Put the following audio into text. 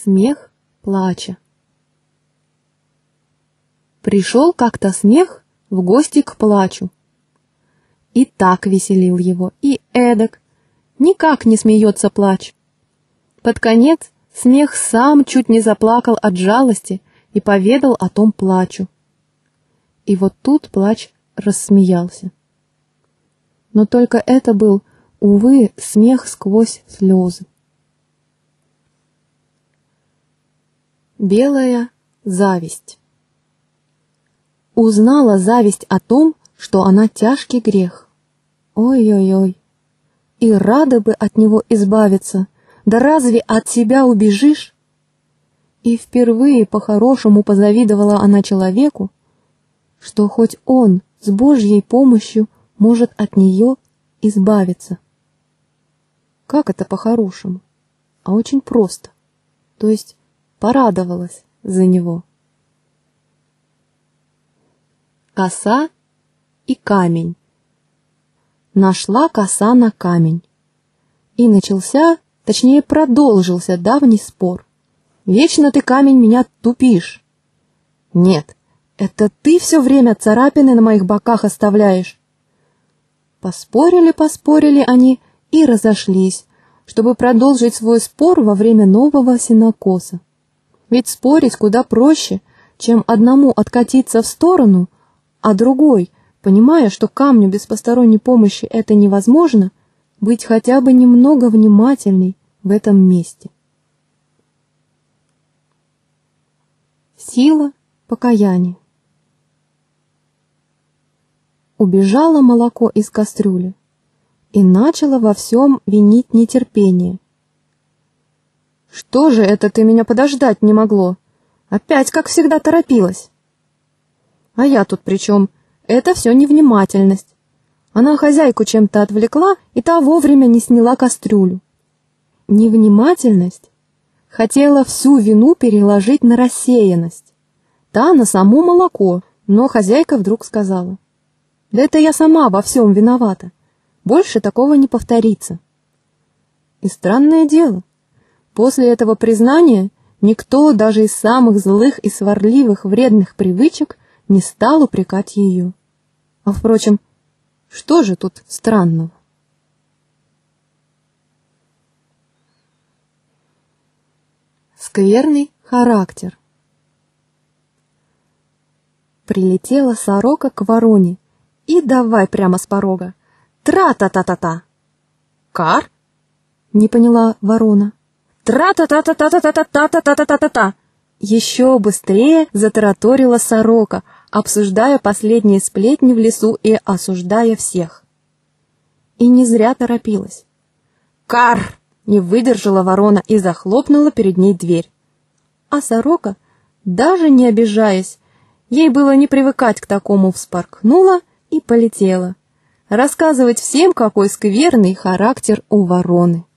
Смех плача. Пришел как-то смех в гости к плачу. И так веселил его, и эдак. Никак не смеется плач. Под конец смех сам чуть не заплакал от жалости и поведал о том плачу. И вот тут плач рассмеялся. Но только это был, увы, смех сквозь слезы. Белая зависть. Узнала зависть о том, что она тяжкий грех. Ой-ой-ой. И рада бы от него избавиться, да разве от себя убежишь? И впервые по-хорошему позавидовала она человеку, что хоть он с Божьей помощью может от нее избавиться. Как это по-хорошему? А очень просто. То есть порадовалась за него. Коса и камень. Нашла коса на камень. И начался, точнее продолжился давний спор. Вечно ты, камень, меня тупишь. Нет, это ты все время царапины на моих боках оставляешь. Поспорили они и разошлись, чтобы продолжить свой спор во время нового сенокоса. Ведь спорить куда проще, чем одному откатиться в сторону, а другой, понимая, что камню без посторонней помощи это невозможно, быть хотя бы немного внимательней в этом месте. Сила покаяния. Убежало молоко из кастрюли и начало во всем винить нетерпение. «Что же это ты меня подождать не могло? Опять, как всегда, торопилась». «А я тут при чем? Это все невнимательность. Она хозяйку чем-то отвлекла, и та вовремя не сняла кастрюлю». Невнимательность? Хотела всю вину переложить на рассеянность. Та на само молоко, но хозяйка вдруг сказала: «Да это я сама во всем виновата. Больше такого не повторится». И странное дело, после этого признания никто даже из самых злых и сварливых вредных привычек не стал упрекать ее. А впрочем, что же тут странного? Скверный характер. Прилетела сорока к вороне и давай прямо с порога: «Тра-та-та-та-та!» «Кар?» — не поняла ворона. «Тра-та-та-та-та-та-та-та-та-та-та-та-та!» Еще быстрее затараторила сорока, обсуждая последние сплетни в лесу и осуждая всех. И не зря торопилась. «Кар!» — не выдержала ворона и захлопнула перед ней дверь. А сорока, даже не обижаясь, ей было не привыкать к такому, вспорхнула и полетела рассказывать всем, какой скверный характер у вороны.